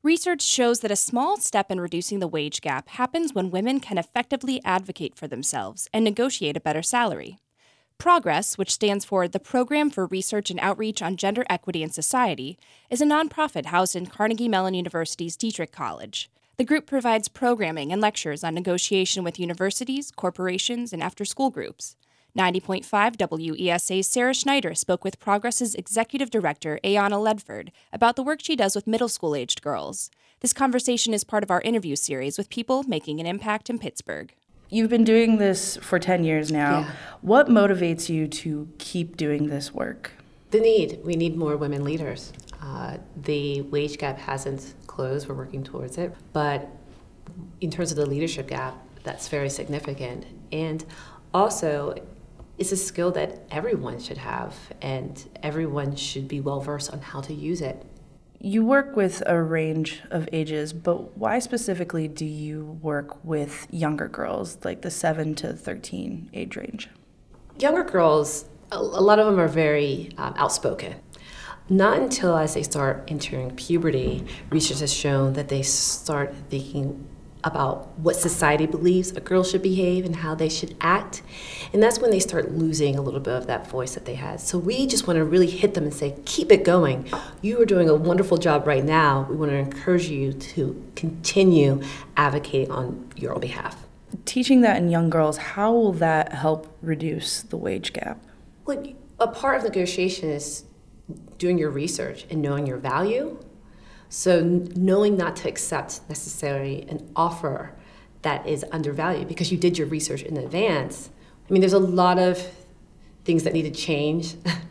Research shows that a small step in reducing the wage gap happens when women can effectively advocate for themselves and negotiate a better salary. Progress, which stands for the Program for Research and Outreach on Gender Equity in Society, is a nonprofit housed in Carnegie Mellon University's Dietrich College. The group provides programming and lectures on negotiation with universities, corporations, and after-school groups. 90.5 WESA's Sarah Schneider spoke with Progress's executive director, Ayanna Ledford, about the work she does with middle school-aged girls. This conversation is part of our interview series with people making an impact in Pittsburgh. You've been doing this for 10 years now. Yeah. What motivates you to keep doing this work? The need. We need more women leaders. The wage gap hasn't closed. We're working towards it. But in terms of the leadership gap, that's very significant. And also, it's a skill that everyone should have, and everyone should be well-versed on how to use it. You work with a range of ages, but why specifically do you work with younger girls, like the 7 to 13 age range? Younger girls, a lot of them are very outspoken. Not until as they start entering puberty, research has shown that they start thinking about what society believes a girl should behave and how they should act. And that's when they start losing a little bit of that voice that they had. So we just want to really hit them and say, keep it going. You are doing a wonderful job right now. We want to encourage you to continue advocating on your own behalf. Teaching that in young girls, how will that help reduce the wage gap? Well, a part of negotiation is doing your research and knowing your value. So knowing not to accept necessarily an offer that is undervalued because you did your research in advance. I mean, there's a lot of things that need to change.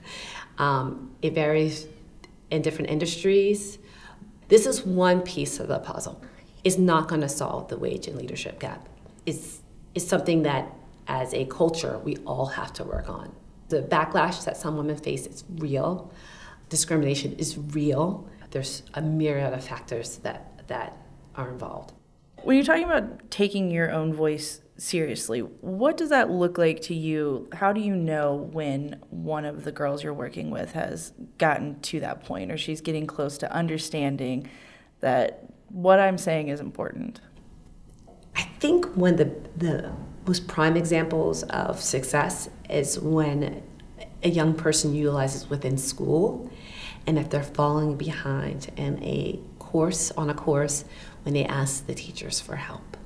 It varies in different industries. This is one piece of the puzzle. It's not going to solve the wage and leadership gap. It's something that, as a culture, we all have to work on. The backlash that some women face is real. Discrimination is real. There's a myriad of factors that are involved. When you're talking about taking your own voice seriously, what does that look like to you? How do you know when one of the girls you're working with has gotten to that point, or she's getting close to understanding that what I'm saying is important? I think one of the most prime examples of success is when a young person utilizes within school, and if they're falling behind in a course, when they ask the teachers for help.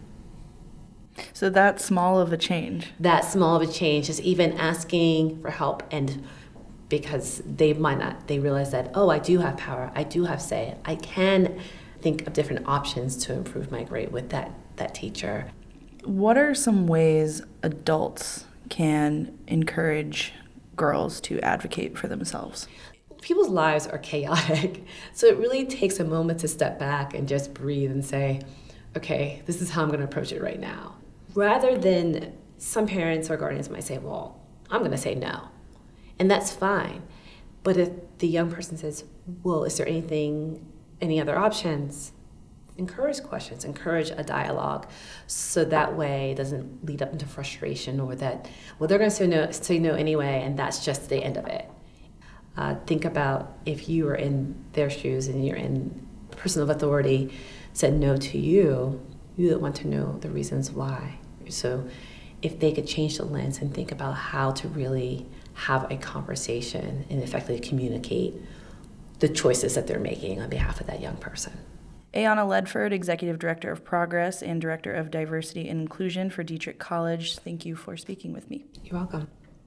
So that small of a change. That small of a change is even asking for help, and because they realize that, oh, I do have power, I do have say, I can think of different options to improve my grade with that teacher. What are some ways adults can encourage girls to advocate for themselves? People's lives are chaotic, so it really takes a moment to step back and just breathe and say, okay, this is how I'm going to approach it right now. Rather than some parents or guardians might say, well, I'm going to say no, and that's fine. But if the young person says, well, is there any other options? Encourage questions, encourage a dialogue, so that way it doesn't lead up into frustration or that, well, they're going to say no anyway, and that's just the end of it. Think about if you were in their shoes and you're in a person of authority said no to you, you would want to know the reasons why. So if they could change the lens and think about how to really have a conversation and effectively communicate the choices that they're making on behalf of that young person. Ayanna Ledford, Executive Director of Progress and Director of Diversity and Inclusion for Dietrich College. Thank you for speaking with me. You're welcome.